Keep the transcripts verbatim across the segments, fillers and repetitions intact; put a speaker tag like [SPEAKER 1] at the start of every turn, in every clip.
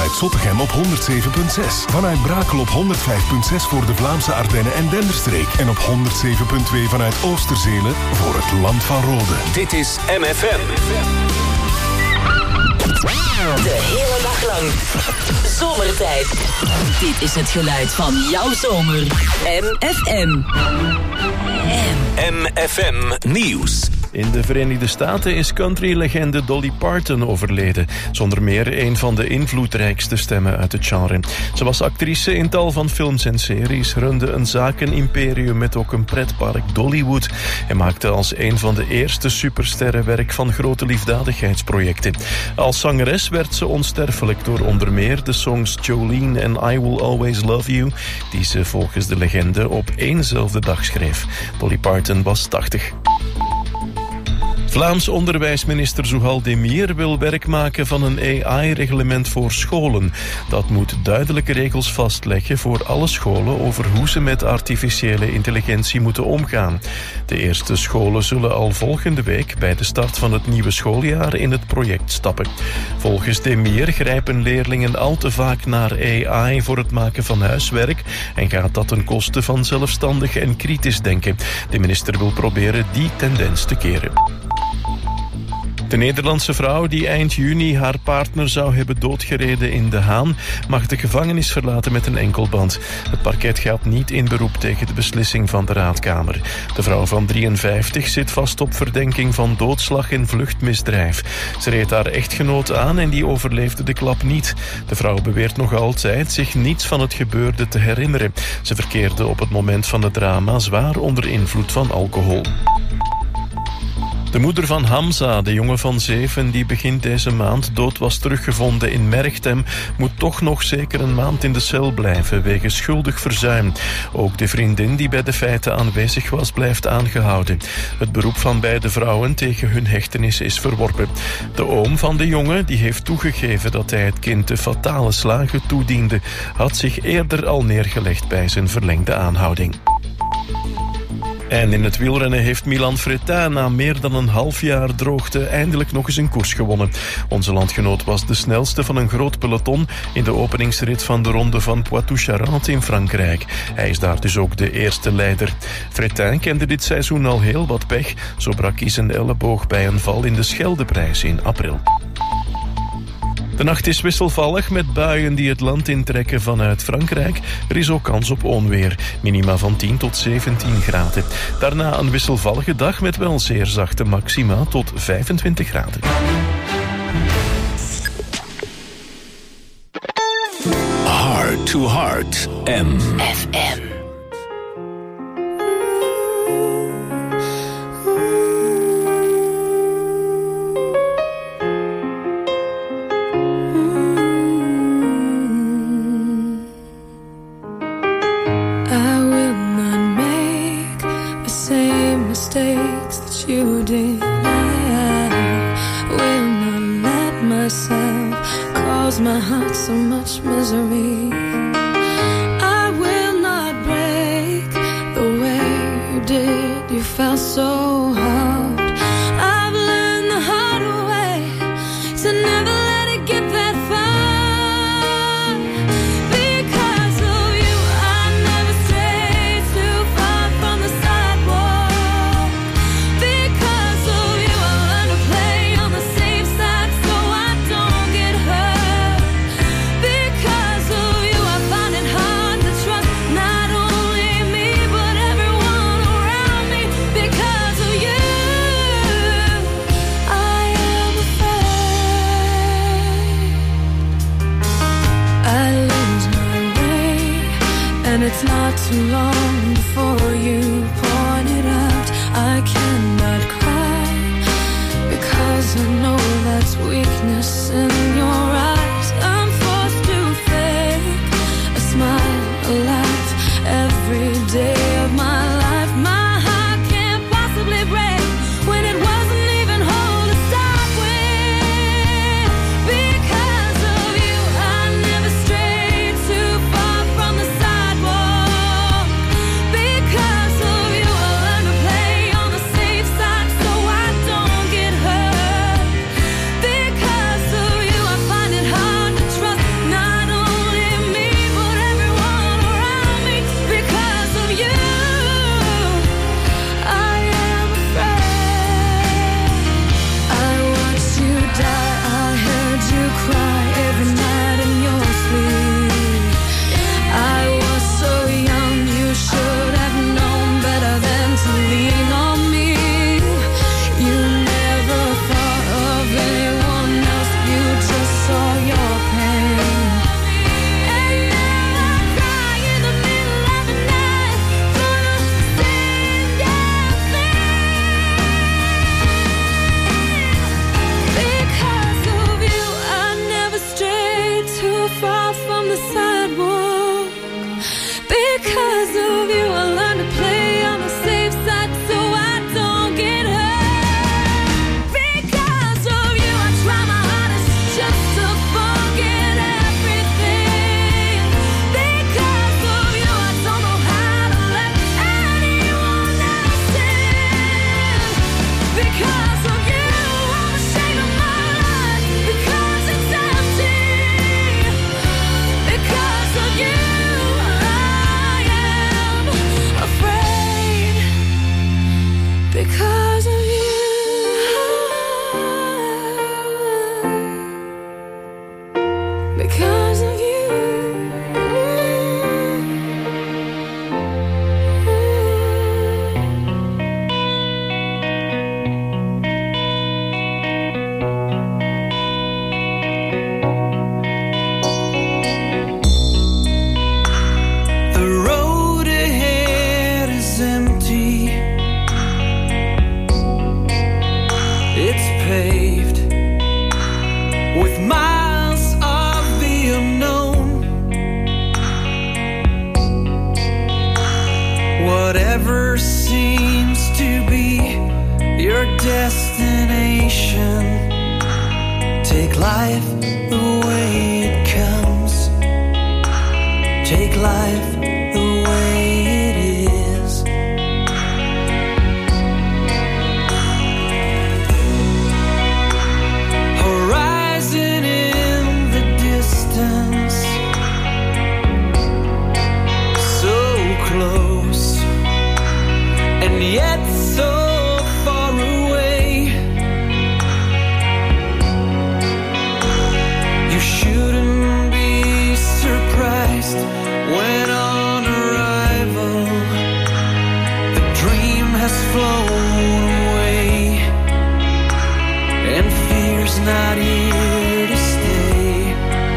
[SPEAKER 1] vanuit Zottegem op honderd zeven komma zes. Vanuit Brakel op honderd vijf komma zes voor de Vlaamse Ardennen en Denderstreek. En op honderd zeven komma twee vanuit Oosterzelen voor het Land van Rode.
[SPEAKER 2] Dit is M F M.
[SPEAKER 3] De hele dag lang. Zomertijd. Dit is het geluid van jouw zomer. M F M.
[SPEAKER 2] M F M Nieuws.
[SPEAKER 4] In de Verenigde Staten is countrylegende Dolly Parton overleden. Zonder meer een van de invloedrijkste stemmen uit het genre. Ze was actrice in tal van films en series, runde een zakenimperium met ook een pretpark Dollywood en maakte als een van de eerste supersterren werk van grote liefdadigheidsprojecten. Als zangeres werd ze onsterfelijk door onder meer de songs Jolene en I Will Always Love You, die ze volgens de legende op éénzelfde dag schreef. Dolly Parton was tachtig. Vlaams onderwijsminister Zohal Demir wil werk maken van een A I-reglement voor scholen. Dat moet duidelijke regels vastleggen voor alle scholen over hoe ze met artificiële intelligentie moeten omgaan. De eerste scholen zullen al volgende week bij de start van het nieuwe schooljaar in het project stappen. Volgens Demir grijpen leerlingen al te vaak naar A I voor het maken van huiswerk en gaat dat ten koste van zelfstandig en kritisch denken. De minister wil proberen die tendens te keren. De Nederlandse vrouw die eind juni haar partner zou hebben doodgereden in De Haan mag de gevangenis verlaten met een enkelband. Het parket gaat niet in beroep tegen de beslissing van de Raadkamer. De vrouw van drieënvijftig zit vast op verdenking van doodslag en vluchtmisdrijf. Ze reed haar echtgenoot aan en die overleefde de klap niet. De vrouw beweert nog altijd zich niets van het gebeurde te herinneren. Ze verkeerde op het moment van het drama zwaar onder invloed van alcohol. De moeder van Hamza, de jongen van zeven die begin deze maand dood was teruggevonden in Merchtem, moet toch nog zeker een maand in de cel blijven wegens schuldig verzuim. Ook de vriendin die bij de feiten aanwezig was, blijft aangehouden. Het beroep van beide vrouwen tegen hun hechtenis is verworpen. De oom van de jongen, die heeft toegegeven dat hij het kind de fatale slagen toediende, had zich eerder al neergelegd bij zijn verlengde aanhouding. En in het wielrennen heeft Milan Fretin na meer dan een half jaar droogte eindelijk nog eens een koers gewonnen. Onze landgenoot was de snelste van een groot peloton in de openingsrit van de ronde van Poitou-Charentes in Frankrijk. Hij is daar dus ook de eerste leider. Fretin kende dit seizoen al heel wat pech. Zo brak hij zijn elleboog bij een val in de Scheldeprijs in april. De nacht is wisselvallig met buien die het land intrekken vanuit Frankrijk. Er is ook kans op onweer. Minima van tien tot zeventien graden. Daarna een wisselvallige dag met wel zeer zachte maxima tot vijfentwintig graden.
[SPEAKER 2] Heart to Heart. M F M.
[SPEAKER 5] You did. I will not let myself cause my heart so much misery. I will not break the way you did. You felt so hard. I've learned the hard way to never let it get that far. Because of you, I never strayed too far from the sidewalk. Because of you, I learned to play on the safe side so I don't get hurt. Because of you, I find it hard to trust not only me but everyone around me. Because of you, I am afraid I lose my way, and it's not too long before you point it out. I cannot cry because I know that's weakness in your eyes. I'm forced to fake a smile, a laugh every day of my life. My heart can't possibly break when it wasn't even whole to start with. Because of you, I never strayed too far from the sidewalk. Because of you, I learned to play on the safe side so I don't get hurt. Because of you, because of you.
[SPEAKER 6] Whatever seems to be your destination, take life the way it comes. Take life the way it is. Horizon in the distance, so close and yet so far away. You shouldn't be surprised when on arrival the dream has flown away and fear's not here to stay.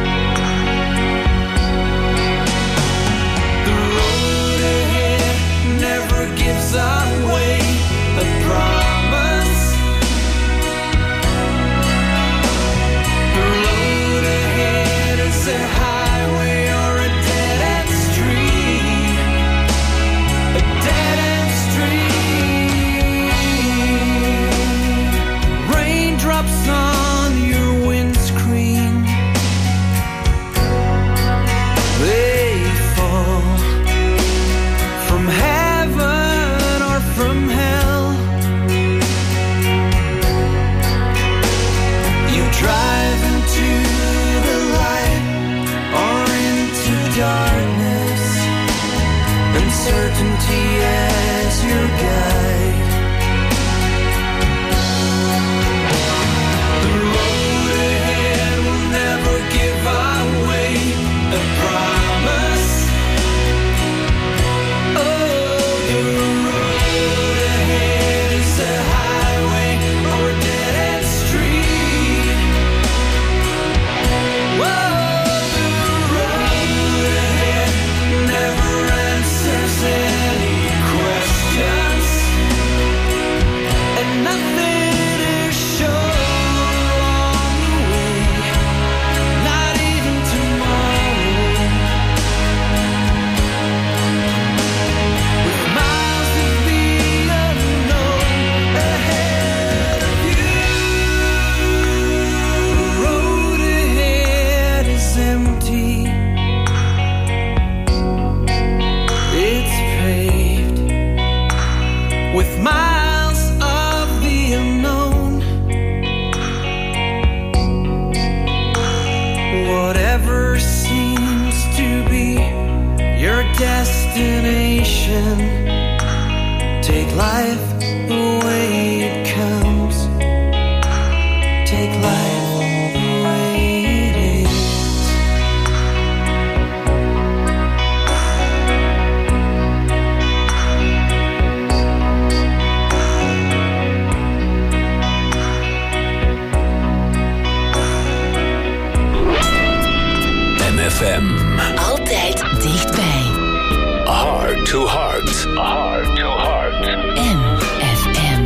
[SPEAKER 6] The road ahead never gives away a promise. The road ahead is a highway or a dead-end street. A dead-end street. Raindrops on your windscreen, they fall from heaven or from hell. You drive into the light or into darkness, uncertainty as your guide. The road ahead will never give away a promise. Oh, the road ahead is a highway or a dead-end street. Whoa, the road ahead never answers any questions, and nothing is sure along the way, not even tomorrow. With miles of the unknown ahead of you, the road ahead is empty. It's paved with miles of the unknown. Whatever seems to be your destination, take life the way it comes. Take life the way it is.
[SPEAKER 2] M F M.
[SPEAKER 3] Altijd dichtbij.
[SPEAKER 2] Heart to heart. Heart to heart.
[SPEAKER 3] M F M.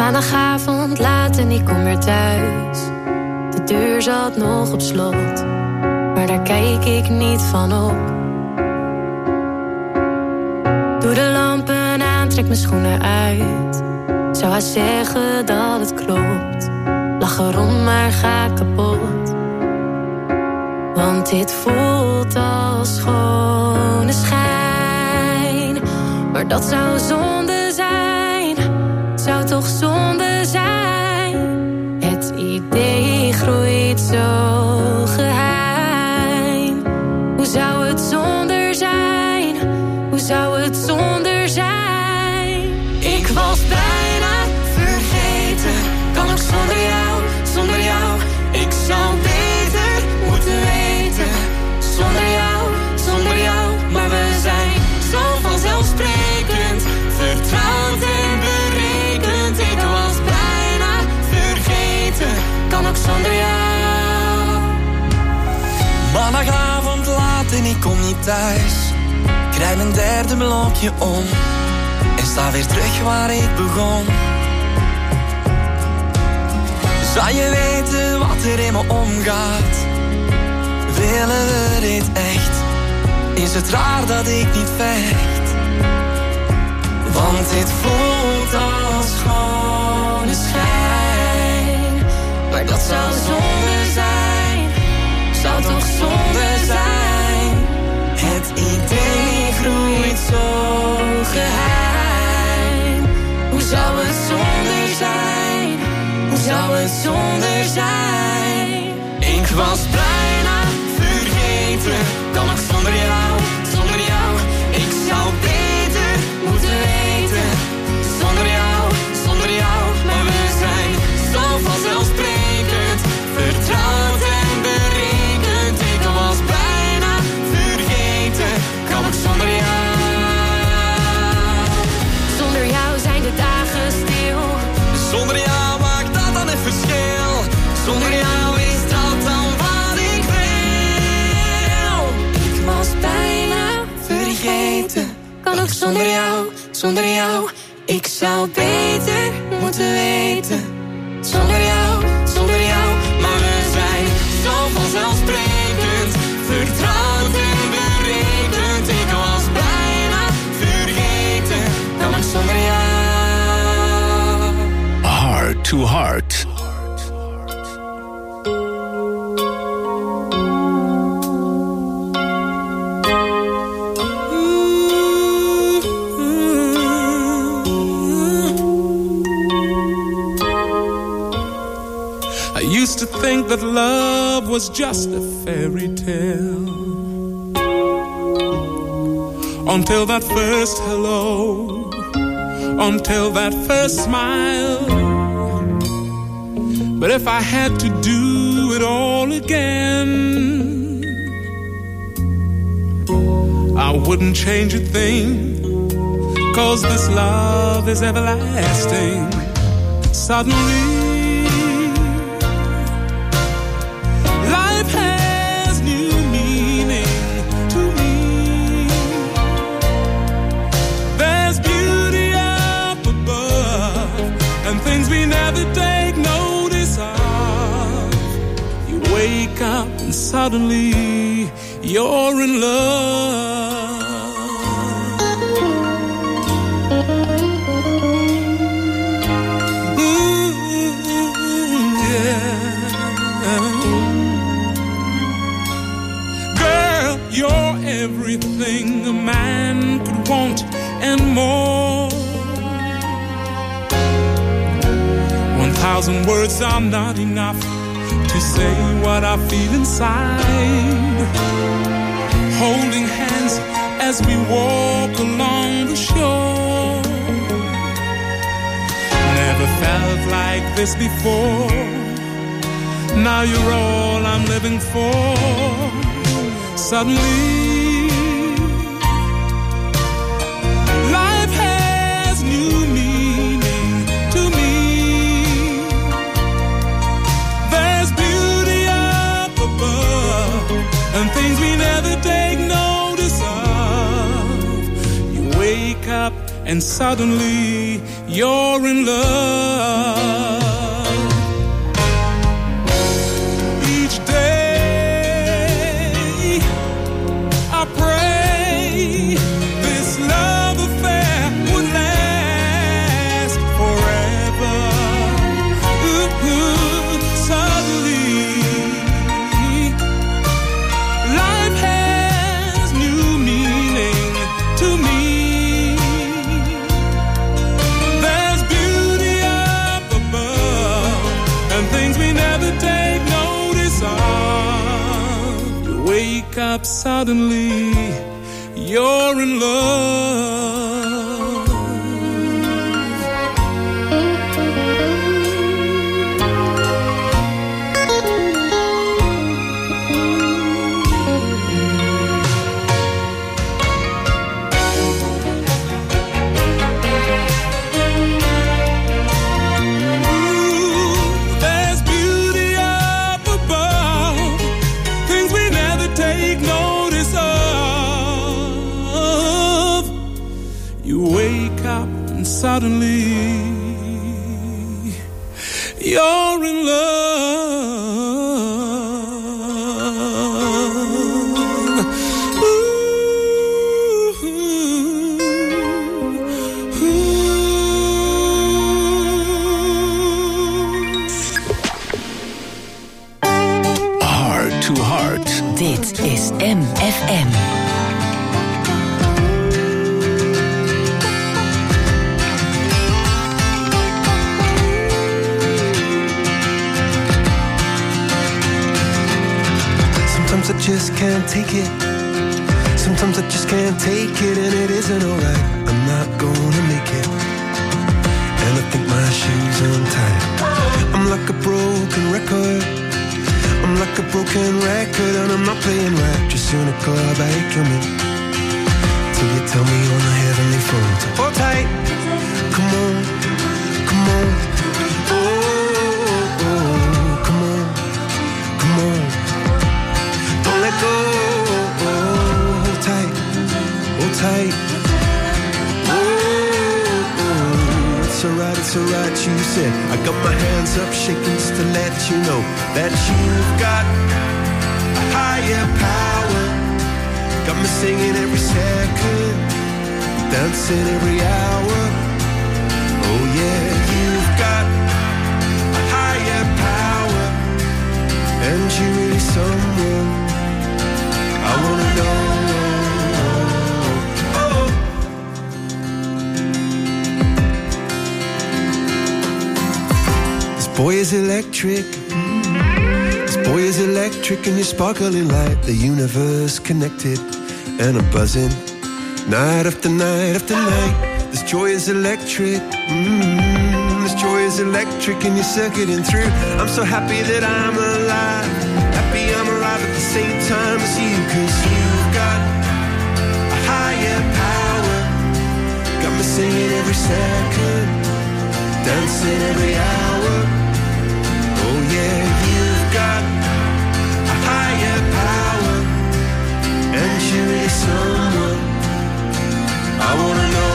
[SPEAKER 5] Maandagavond laat en ik kom weer thuis. De deur zat nog op slot, maar daar kijk ik niet van op. Doe de lampen aan, trek mijn schoenen uit. Zou hij zeggen dat het klopt? Lach erom, maar ga kapot. Want dit voelt als schone schijn. Maar dat zou zonde zijn. Zou toch zonde zijn. Het idee groeit zo geheim. Hoe zou het zonder zijn? Hoe zou het zonder zijn? Ik was bijna vergeten. Kan ook zonder jou, zonder jou. Ik zou beter moeten weten. Zonder jou, zonder jou. Maar we zijn zo vanzelfsprekend. Vertrouwd en berekend. Ik was bijna vergeten. Kan ook zonder jou.
[SPEAKER 7] Maandagavond laat en ik kom niet thuis. Krijg mijn derde blokje om. En sta weer terug waar ik begon. Zou je weten wat er in me omgaat? Willen we dit echt? Is het raar dat ik niet vecht? Want dit voelt als schone schijn. Maar dat zou zonde zijn. Zou toch zonde zijn. Het idee groeit zo geheim. Hoe zou het zonder zijn? Hoe zou het zonder zijn? Ik was bijna vergeten. Kan ook zonder jou, zonder jou. Ik zou beter moeten weten. Zonder jou, zonder jou. Maar we zijn zo vanzelfsprekend. Vertrouwd en berekend. Ik was bijna vergeten. Kan ook zonder jou.
[SPEAKER 5] Zonder jou zijn de dagen stil.
[SPEAKER 7] Zonder jou maakt dat dan een verschil. Zonder jou is dat dan wat ik wil.
[SPEAKER 5] Ik was bijna vergeten. Kan ook zonder jou, zonder jou. Ik zou beter moeten weten. Zonder jou, zonder jou. Maar we zijn zo vanzelfsprekend. Vertrouwd en berekend. Ik was bijna vergeten. Kan ook zonder jou.
[SPEAKER 2] Heart to Heart.
[SPEAKER 6] I used to think that love was just a fairy tale. Until that first hello. Until that first smile. But if I had to do it all again, I wouldn't change a thing. 'Cause this love is everlasting. Suddenly life has new meaning to me. There's beauty up above and things we never take notice of. You wake up and suddenly you're in love. Ooh, yeah. Girl, you're everything a man could want and more. One thousand words are not enough to say what I feel inside. Holding hands as we walk along the shore. Never felt like this before. Now you're all I'm living for. Suddenly life has new meaning to me. There's beauty up above and things we never take notice of. You wake up and suddenly you're in love. Each day I pray this love affair would last forever. Ooh, ooh, suddenly life has new meaning to me. There's beauty up above and things we never take notice of. You wake up suddenly, you're in love. Suddenly, you're in love. Ooh, ooh, ooh.
[SPEAKER 2] Heart to Heart.
[SPEAKER 3] Dit is M F M.
[SPEAKER 8] Sometimes I just can't take it. Sometimes I just can't take it, and it isn't alright. I'm not gonna make it, and I think my shoes untied. I'm like a broken record. I'm like a broken record, and I'm not playing right. Just cynical, I kill me till you tell me on a heavenly phone to hold tight. Come on, come on. Oh, oh, oh, come on, come on. Don't let go, oh, hold tight, hold tight. Oh, oh, it's alright, it's alright, you said. I got my hands up shaking just to let you know that you've got a higher power. Got me singing every second, dancing every hour. Oh yeah, you've got a higher power, and you're really someone I wanna know. Oh. This boy is electric. This boy is electric, and you're sparkling light. The universe connected, and I'm buzzing night after night after night. This joy is electric. Mm-hmm. This joy is electric, and you're circuiting through. I'm so happy that I'm alive. Happy I'm alive at the same time as you, 'cause you've got a higher power. Got me singing every second, dancing every hour. Oh yeah, you've got a higher power, and you really someone I wanna know.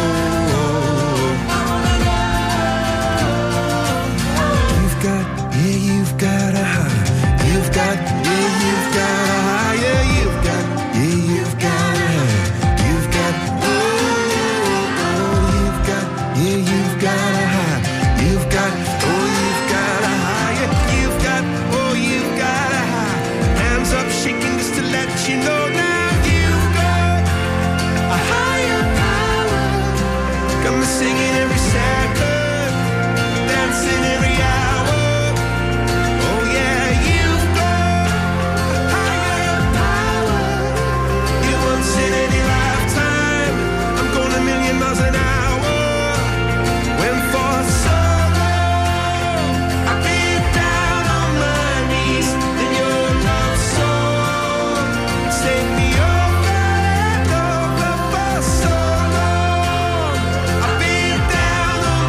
[SPEAKER 8] You've got, yeah, you've got a high. You've got, yeah, you've got a high. Yeah, you've got, yeah, you've got a high. You've got, oh, oh, you've got, yeah, you've got a high. You've got, oh, you've got a high. Yeah, you've got, oh, you've got a high. Hands up shaking just to let you know now. You've got a higher power. Got me singing every second, dancing every hour. Oh yeah, you've got a higher power. You once in any lifetime. I'm going a million miles an hour. When for so long I've been down on my knees, then your love song saved me over and over for so long. I've been down on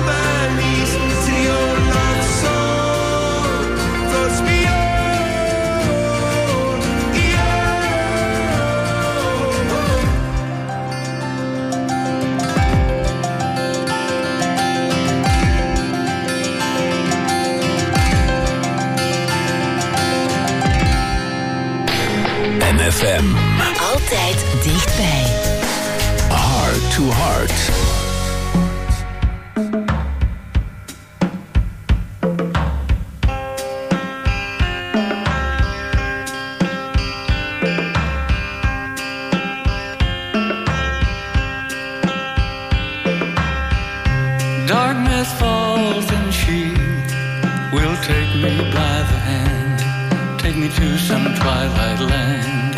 [SPEAKER 3] bij.
[SPEAKER 2] Heart to Heart.
[SPEAKER 9] Darkness falls and she will take me by the hand, take me to some twilight land,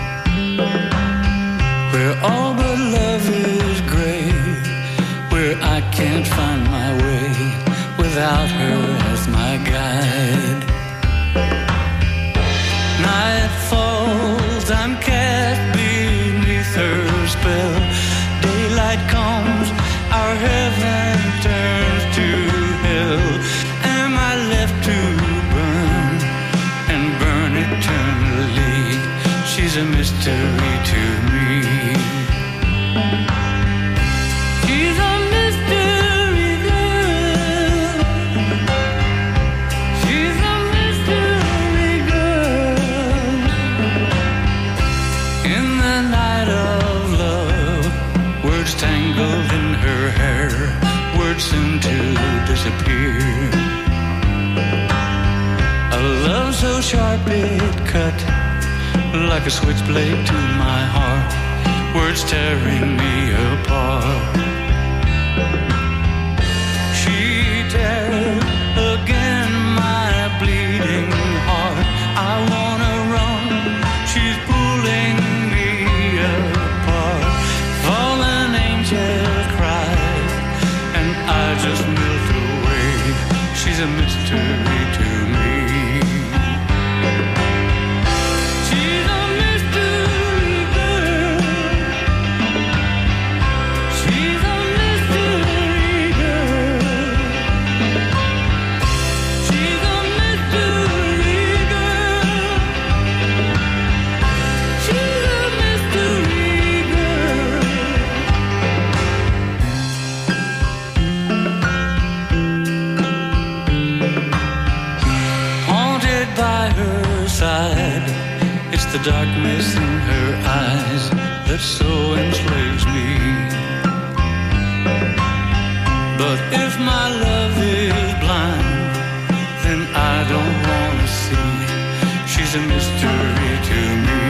[SPEAKER 9] where all but love is gray, where I can't find my way without her as my guide. Night falls, I'm cast beneath her spell. Daylight comes, our heaven turns to hell. Am I left to burn and burn eternally? She's a mystery to me. She's a mystery girl. She's a mystery girl. In the night of love, words tangled in her hair, words soon to disappear. A love so sharp it cut like a switchblade to my heart, words tearing me apart. She tears again my bleeding heart. I wanna run, she's pulling me apart. Fallen angels cry, and I just melt away. She's a mystery to me. She's a mystery girl. She's a mystery girl. She's a mystery girl. She's a mystery girl. Haunted by her side, it's the darkness in her eyes that so enslaves me. But if my love is blind, then I don't wanna see. She's a mystery to me.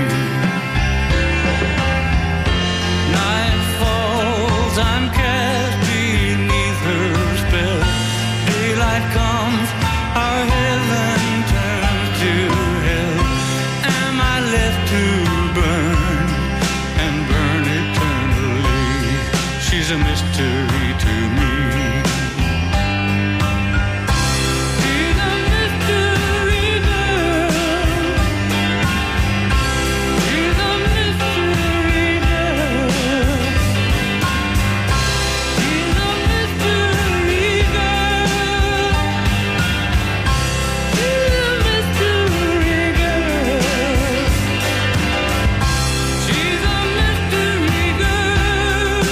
[SPEAKER 9] Night falls, I'm cast beneath her spell. Daylight comes, our heaven turns to hell. Am I left to burn and burn eternally? She's a mystery to me. She's a mystery girl. She's a mystery girl. She's a mystery girl. She's a mystery girl. She's a mystery girl.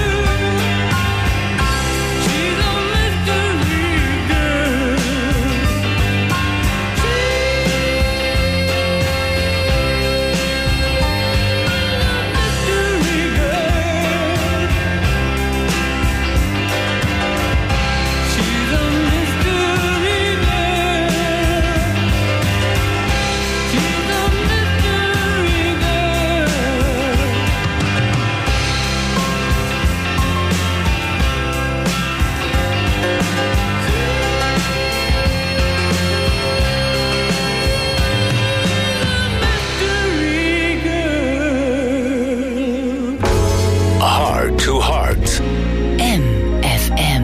[SPEAKER 9] She's a mystery
[SPEAKER 2] Heart to Heart.
[SPEAKER 3] M F M.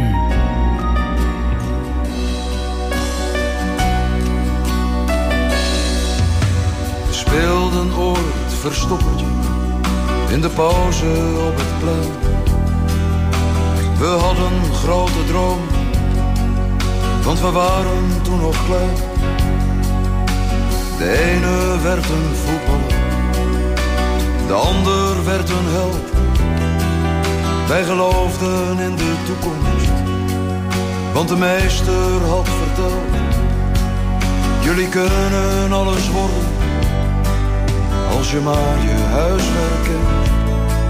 [SPEAKER 10] We speelden ooit verstoppertje in de pauze op het plein. We hadden grote dromen, want we waren toen nog klein. De ene werd een voetballer, de ander werd een held. Wij geloofden in de toekomst, want de meester had verteld: jullie kunnen alles worden, als je maar je huiswerk kent.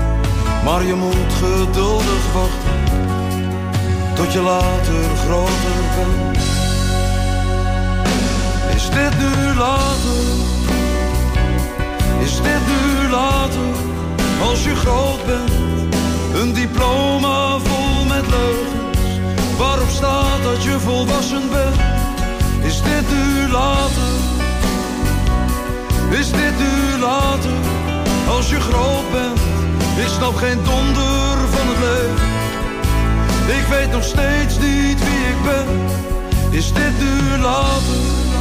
[SPEAKER 10] Maar je moet geduldig wachten tot je later groter bent. Is dit nu later? Is dit nu later? Als je groot bent, een diploma vol met leugens, waarop staat dat je volwassen bent. Is dit nu later? Is dit nu later? Als je groot bent, ik snap geen donder van het leven. Ik weet nog steeds niet wie ik ben. Is dit nu later?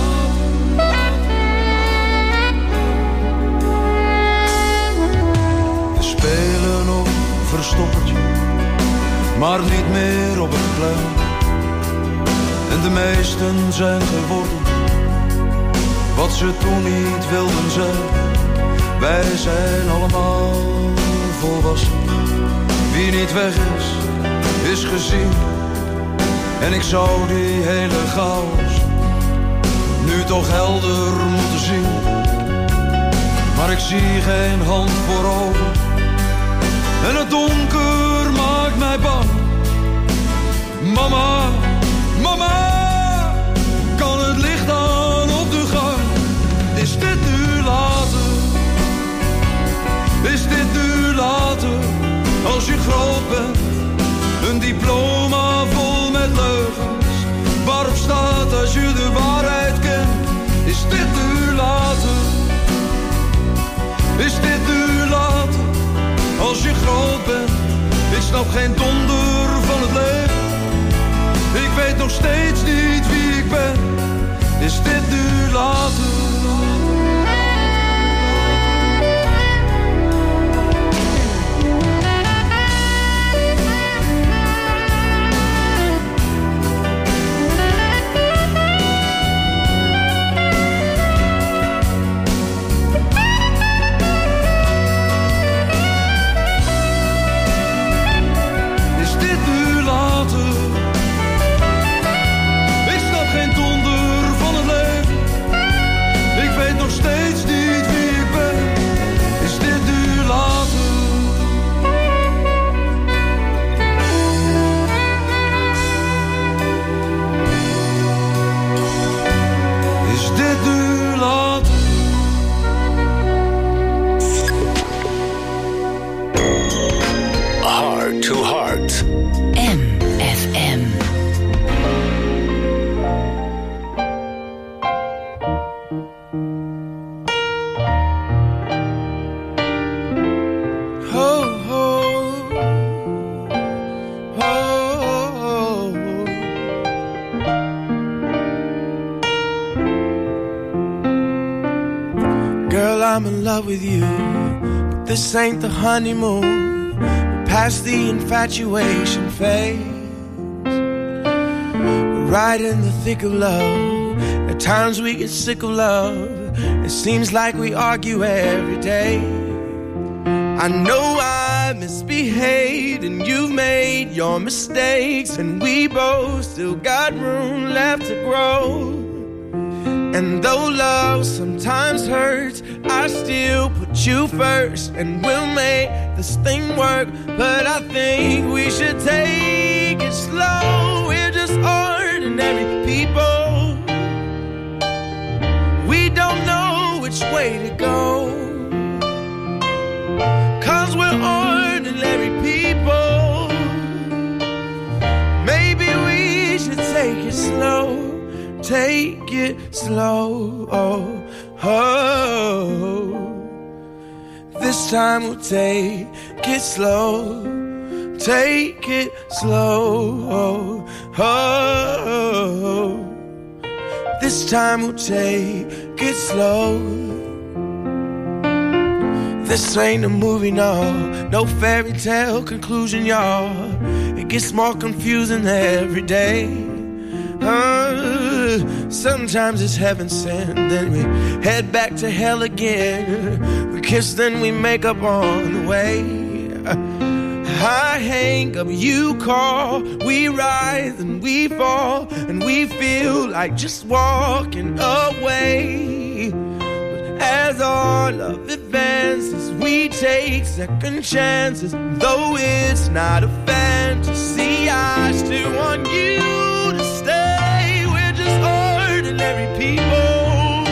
[SPEAKER 10] We spelen op verstoppertje, maar niet meer op het plein. En de meesten zijn geworden wat ze toen niet wilden zijn. Wij zijn allemaal volwassen. Wie niet weg is, is gezien. En ik zou die hele chaos nu toch helder moeten zien. Maar ik zie geen hand voor ogen. En het donker maakt mij bang. Mama, mama, kan het licht aan op de gang? Is dit nu later? Is dit nu later? Als je groot bent, een diploma vol met leugens, waarop staat dat je de waarheid kent. Is dit nu later? Is dit nu later? Als je groot bent, ik snap geen donder van het leven. Ik weet nog steeds niet wie ik ben. Is dit nu later?
[SPEAKER 11] With you, but this ain't the honeymoon. We're past the infatuation phase. We're right in the thick of love. At times we get sick of love. It seems like we argue every day. I know I misbehaved and you've made your mistakes, and we both still got room left to grow. And though love sometimes hurts, I still put you first, and we'll make this thing work. But I think we should take it slow. We're just ordinary people. We don't know which way to go, 'cause we're ordinary people. Maybe we should take it slow. Take it slow, oh, oh. This time we'll take it slow. Take it slow, oh, oh. This time we'll take it slow. This ain't a movie, no, no fairy tale conclusion, y'all. It gets more confusing every day. Uh, sometimes it's heaven sent, then we head back to hell again. We kiss, then we make up on the way. I hang up, you call, we rise and we fall, and we feel like just walking away. But As our love advances, we take second chances. Though it's not a fantasy, I still want you to stay. We're just ordinary people.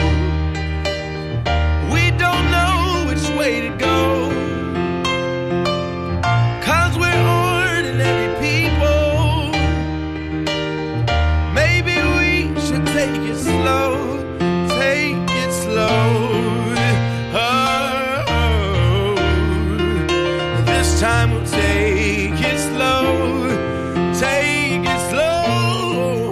[SPEAKER 11] We don't know which way to go. Cause we're ordinary people. Maybe we should take it slow. Take it slow. Time we'll take it slow, take it slow.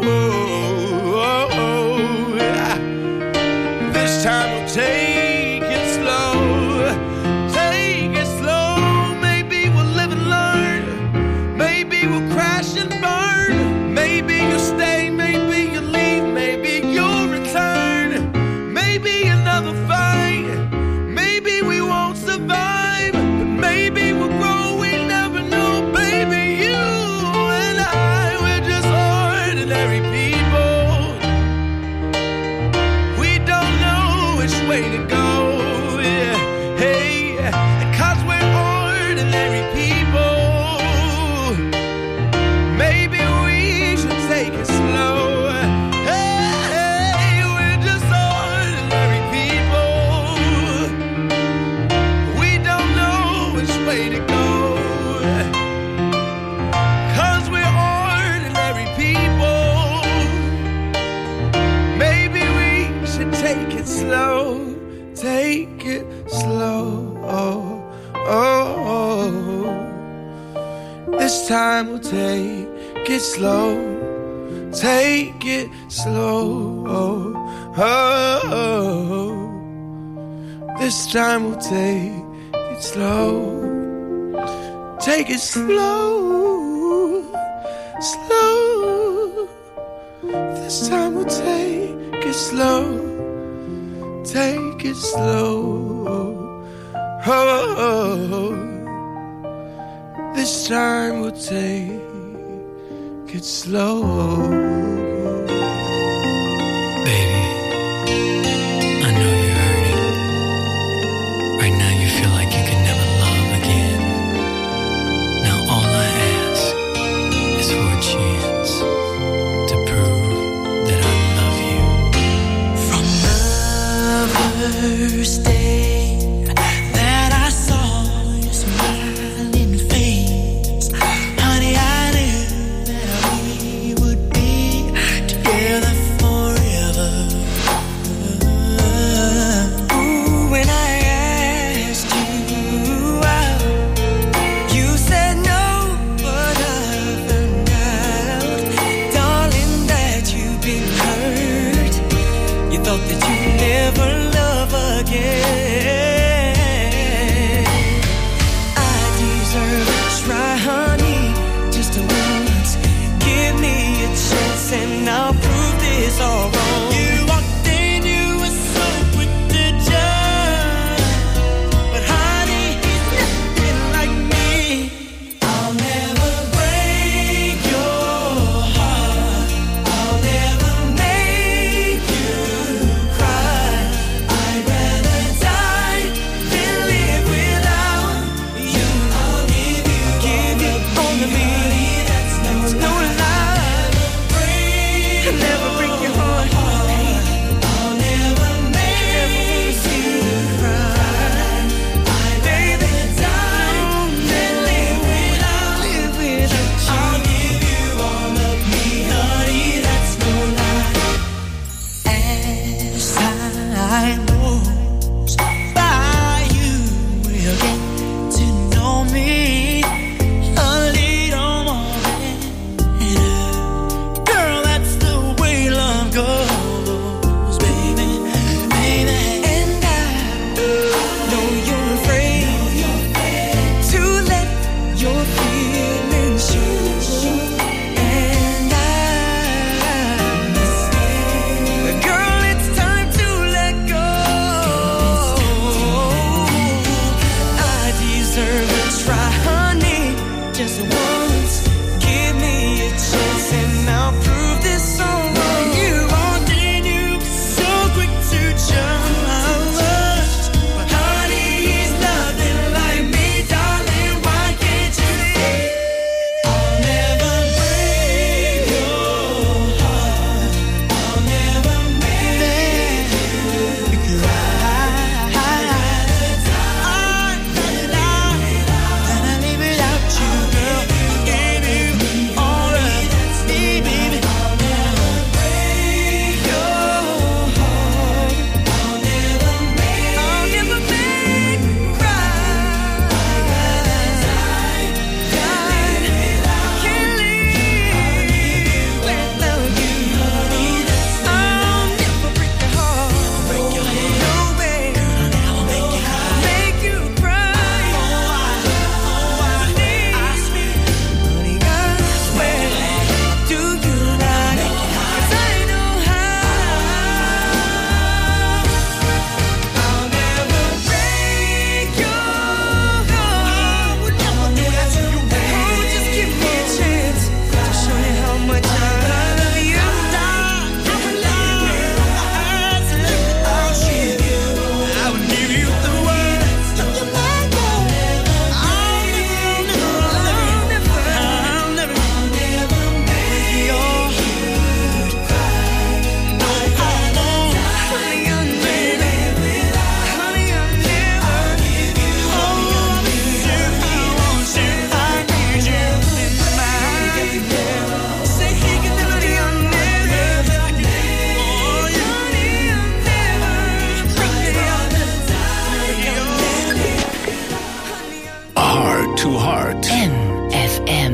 [SPEAKER 11] This time we'll take it slow, take it slow. Maybe we'll live and learn. Maybe we'll crash and burn. Maybe you'll stay, maybe you'll leave, maybe you'll return. Maybe another fight. Maybe we won't survive, but maybe we'll grow. Way to go, yeah, hey, cause we're ordinary people. Maybe we should take it slow. Hey, we're just ordinary people. We don't know which way to go. Cause we're ordinary people. Maybe we should take it slow. Take it slow, oh, oh, oh. This time we'll take it slow. Take it slow, oh, oh, oh. This time we'll take it slow. Take it slow, slow. This time we'll take it slow. Take it slow. Oh, oh, oh. This time we'll take it slow.
[SPEAKER 12] Baby, I know you're hurting. Right now you feel like you can never love again. Now all I ask is for a chance to prove that I love you. From the first day that I saw your smiling face, honey, I knew that we would be together forever. Ooh, when I asked you out, you said no, but I found out, darling, that you've been hurt. You thought that you'd never again. I deserve a try, honey, just once. Give me a chance and I'll prove this all wrong. You walked in, you were so quick to judge, but honey, he's nothing like me. I'll never break your heart. I'll never make you cry. I'd rather die than live without you. I'll give you, give you all of me. That's no, no lie. I'll never break your heart. I'll never make you cry. I'd rather die than live without, live without you. I'll give you all of me, honey. That's no lie. As time goes by, you will get to know me a little more.
[SPEAKER 2] to Heart.
[SPEAKER 3] M F M.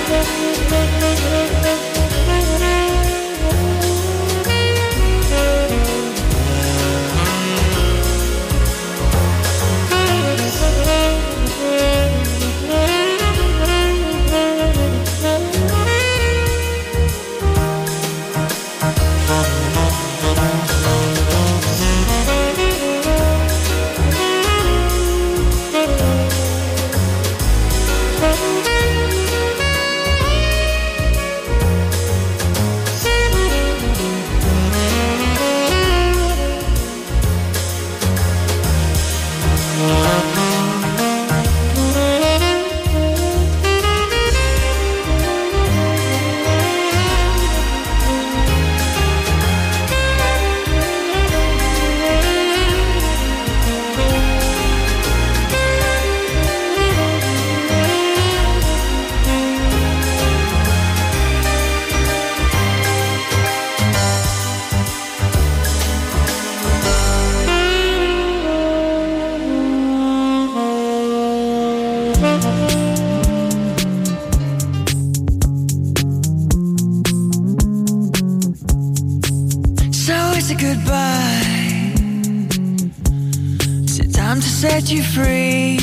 [SPEAKER 13] set you free?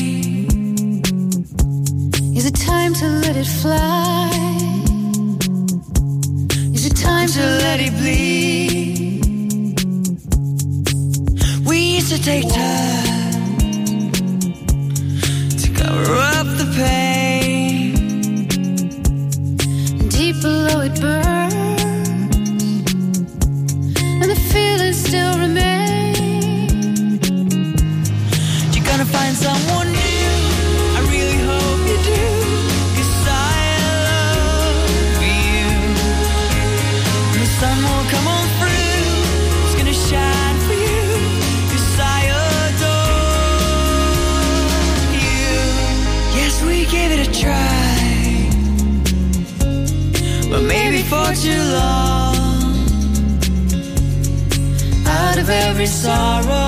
[SPEAKER 13] Is it time to let it fly? Is it time to let it bleed? We used to take time to cover up the pain. Deep below it burns, and the feeling still remains. You're gonna find someone new, I really hope you do, 'cause I love you. And the sun will come on through, it's gonna shine for you, 'cause I adore you. Yes, we gave it a try, but maybe for too long. Out of every sorrow,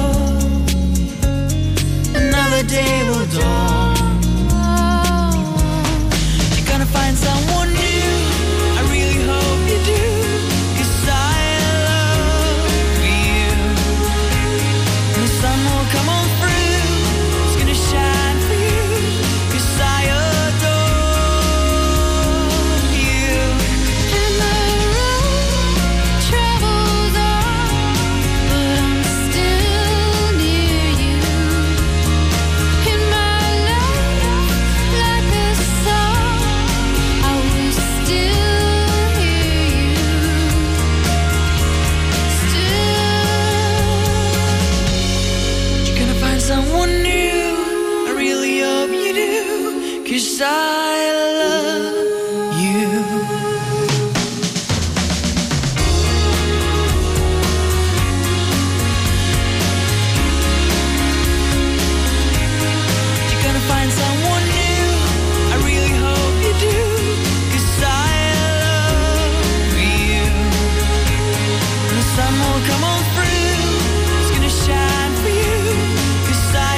[SPEAKER 13] another day will dawn. You're gonna find someone new, I really hope you do, 'cause I love you. And the sun will come on through, it's gonna shine for you, 'cause I adore you. And the road travels on, but I'm still near you. In my life, like this song, I will still hear you. Still, you're gonna find someone new, I really hope you do, 'cause I love you. You're gonna find someone new, I really hope you do, 'cause I love you. And the sun will come on through, it's gonna shine for you, 'cause I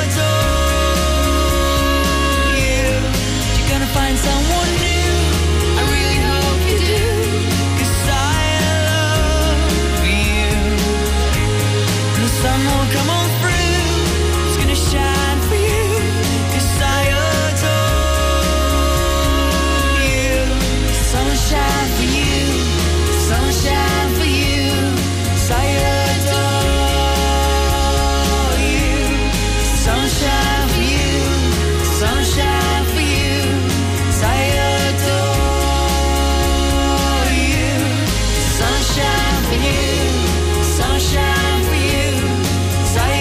[SPEAKER 13] adore you. You're gonna find someone new, I really hope you do, 'cause I love you. And the sun will come on through, it's gonna shine for you, 'cause I adore you. Sunshine for you, sunshine for you, 'cause I adore you. Sunshine for you, sunshine for you, 'cause I adore you. Sunshine for you, sunshine for you, 'cause I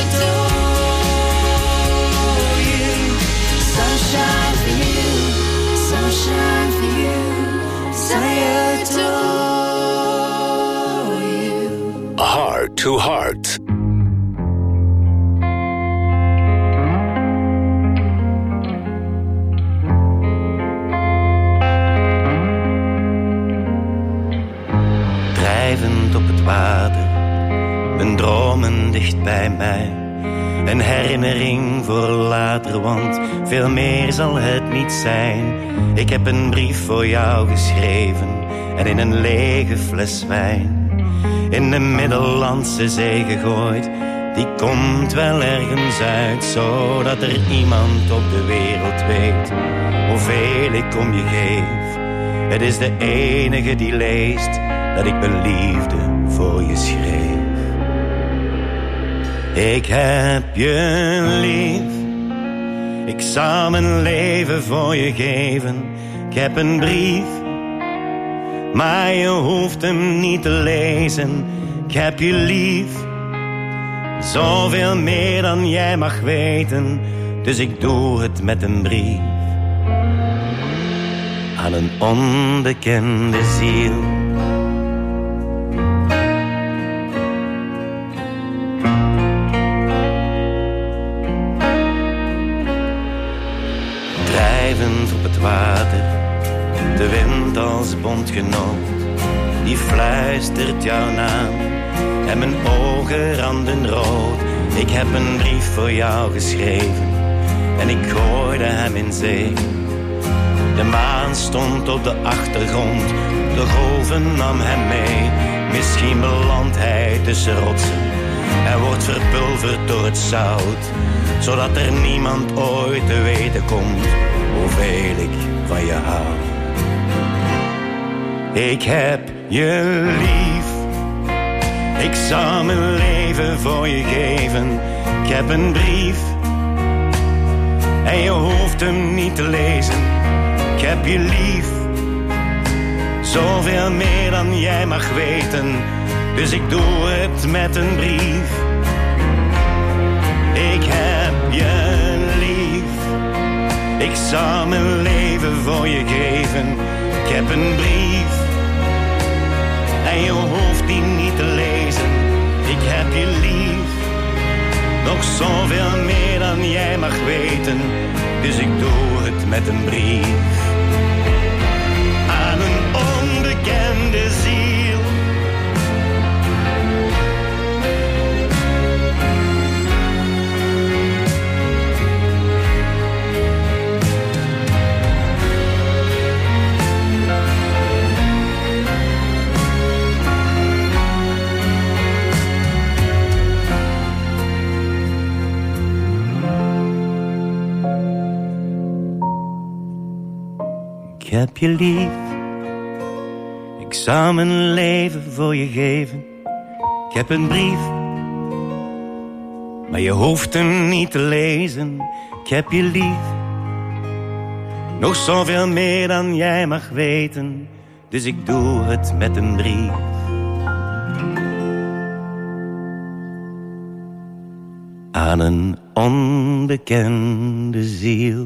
[SPEAKER 13] adore you. Sunshine for you, sunshine for you, 'cause I adore you.
[SPEAKER 2] Heart to Heart.
[SPEAKER 14] Drijvend op het water, mijn dromen dicht bij mij. Een herinnering voor later, want veel meer zal het niet zijn. Ik heb een brief voor jou geschreven en in een lege fles wijn in de Middellandse Zee gegooid. Die komt wel ergens uit, zodat er iemand op de wereld weet hoeveel ik om je geef. Het is de enige die leest dat ik mijn liefde voor je schreef. Ik heb je lief, ik zou mijn leven voor je geven. Ik heb een brief, maar je hoeft hem niet te lezen. Ik heb je lief, zoveel meer dan jij mag weten. Dus ik doe het met een brief aan een onbekende ziel. Drijvend op het water, de wind als bondgenoot, die fluistert jouw naam en mijn ogen randen rood. Ik heb een brief voor jou geschreven en ik gooide hem in zee. De maan stond op de achtergrond, de golven nam hem mee. Misschien belandt hij tussen rotsen en wordt verpulverd door het zout, zodat er niemand ooit te weten komt hoeveel ik van je hou. Ik heb je lief, ik zou mijn leven voor je geven. Ik heb een brief en je hoeft hem niet te lezen. Ik heb je lief, zoveel meer dan jij mag weten. Dus ik doe het met een brief. Ik heb je lief, ik zou mijn leven voor je geven. Ik heb een brief en je hoeft die niet te lezen. Ik heb je lief, nog zoveel meer dan jij mag weten. Dus ik doe het met een brief aan een onbekende ziel. Ik heb je lief, ik zou mijn leven voor je geven. Ik heb een brief, maar je hoeft hem niet te lezen. Ik heb je lief, nog zoveel meer dan jij mag weten. Dus ik doe het met een brief aan een onbekende ziel.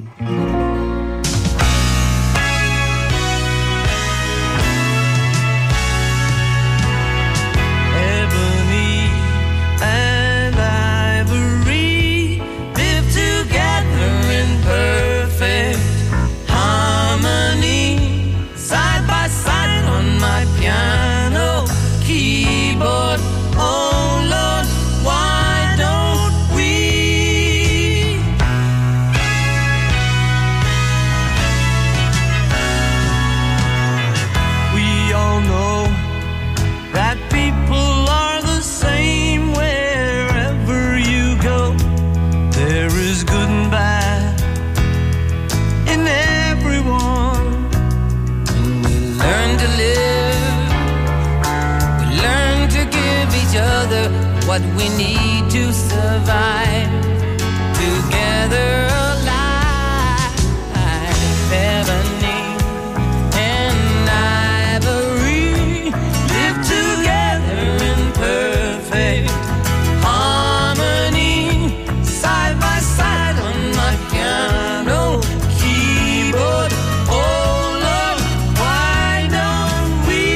[SPEAKER 7] What we need to survive together alive. Ebony and ivory live together in perfect harmony, side by side on my piano keyboard. Oh Lord, why don't we?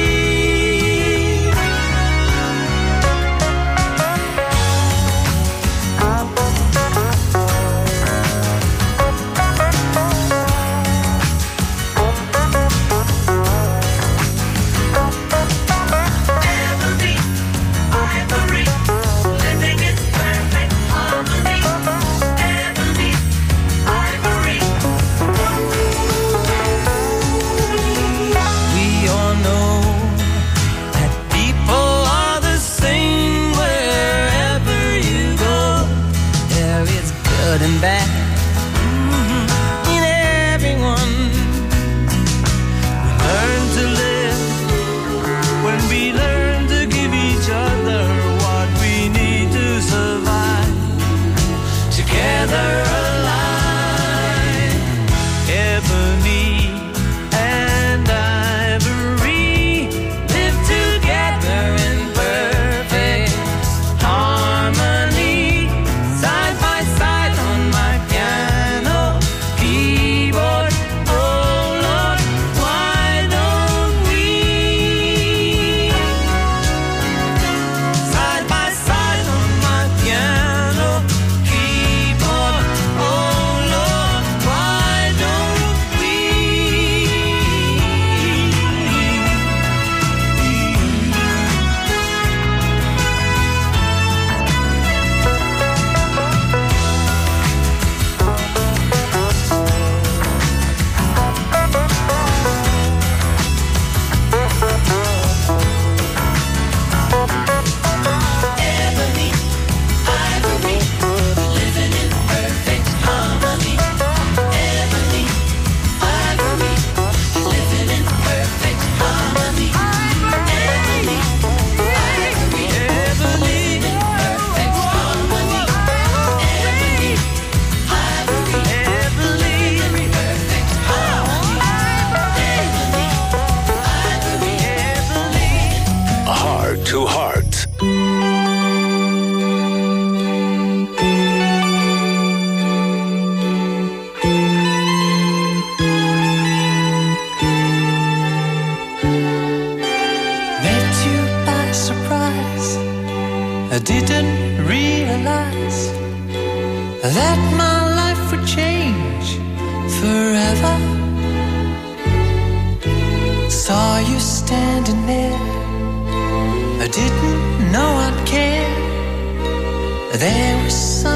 [SPEAKER 13] I didn't realize that my life would change forever. Saw you standing there, I didn't know I'd care. There was some